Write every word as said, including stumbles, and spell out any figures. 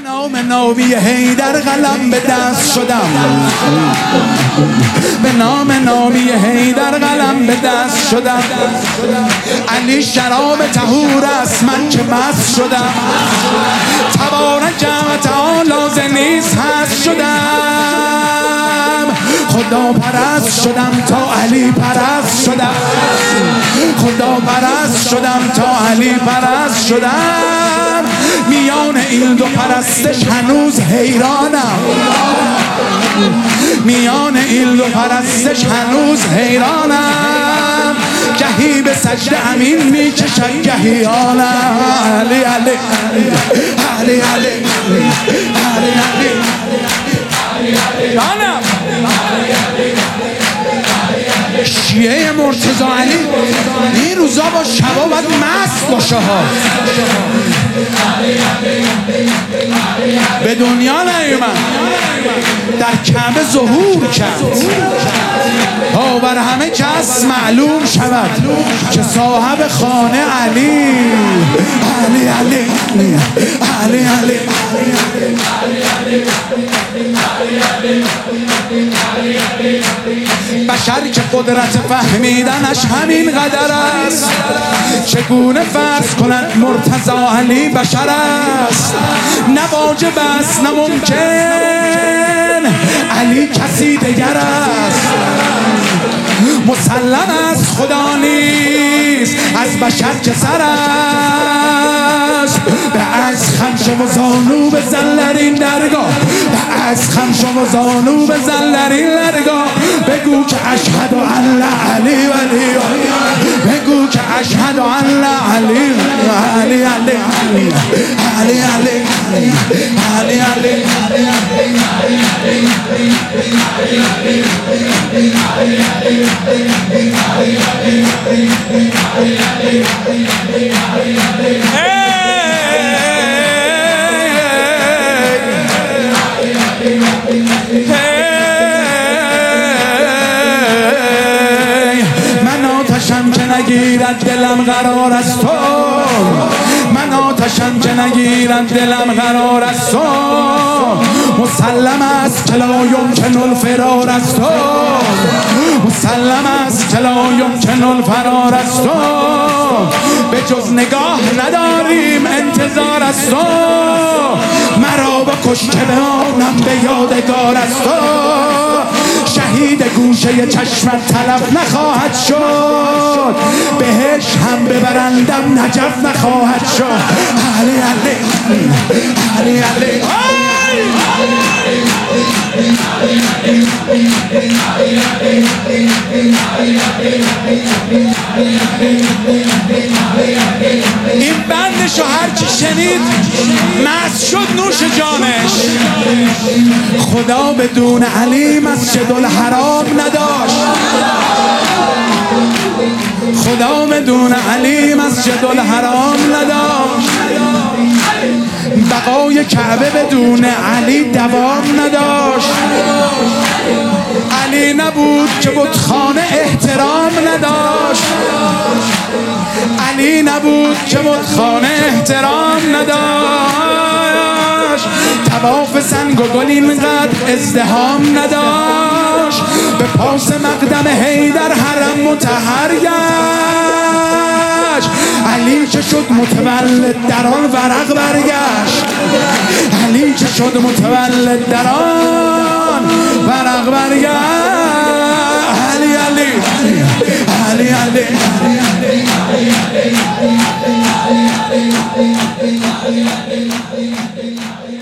نام ناوی حیدر قلم به دست شدم، به نام ناوی حیدر قلم به دست شدم. علی شراب طهور است، من که مست شدم. تبارک و تعالی ز نیست هست شدم. خدا پرست شدم تا علی پرست شدم. خدا پرست شدم تا علی پرست شدم. میان این دو پرستش هنوز حیرانم. میان این دو پرستش هنوز حیرانم. گهی به سجده امین میکشد گهی آنم. علی علی علی علی علی علی آنم. شیعه مرتضی علی این روزا با شبا باید مست باشه ها. به دنیا نیومد، در کعبه ظهور کرد تا بر همه کس معلوم شود که صاحب خانه علی علی علی علی علی بشر که قدرت فهمیدنش همین قدر است. چگونه فرض کند مرتضی علی بشر است؟ نه واجب است نه ممکن، علی کسی دیگر است. مسلم است خدا نیست از بشر که سر است. به از خمش و زانو بزن در این درگاه، به از خمش و زانو بزن در این درگاه. بگو که اشهد ان لا علی ولی، بگو که اشهد ان لا علی علی علی علی علی علی علی. من آتشم که نگیرد دلم قرار از تو، من آتشم که نگیرد دلم قرار از تو. مسلم است که لا یمکن الفرار از تو، مسلم است که لا یمکن الفرار از تو. به جز نگاه نداریم انتظار از تو. مرا بکش که بمانم به یادگار از تو. شهید گوشه چشمت تلف نخواهد شد، بهش هم ببرندم نجف نخواهد شد. علی علی علی علی این بندشو هر کی شنید مست شد نوش جانش. خدا بدون علی مسجد الحرام نداشت، خدا بدون علی مسجد الحرام نداشت. بقای کعبه بدون علی دوام نداشت. علی نبود که بتخانه احترام نداشت. علی نبود که بتخانه احترام نداشت. طواف سنگ و گل اینقدر ازدحام نداشت. به پاس مقدم حیدر حرم مطهر گشت. علی که شد متولد در آن ورق برگشت. علی که شد متولد در آن ورق برگشت. علی علی علی علی علی علی